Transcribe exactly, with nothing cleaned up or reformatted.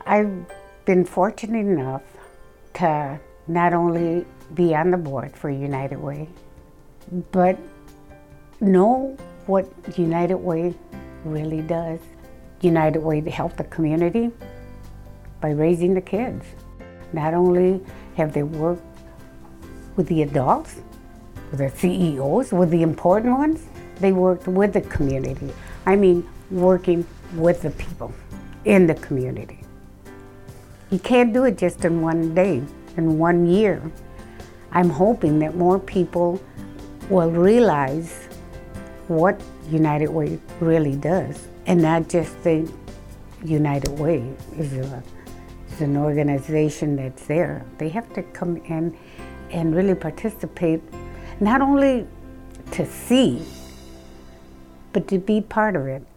I've been fortunate enough to not only be on the board for United Way, but know what United Way really does. United Way to help the community by raising the kids. Not only have they worked with the adults, with the C E Os, with the important ones, they worked with the community. I mean, working with the people in the community. You can't do it just in one day, in one year. I'm hoping that more people will realize what United Way really does, and not just think United Way is, a, is an organization that's there. They have to come in and really participate, not only to see, but to be part of it.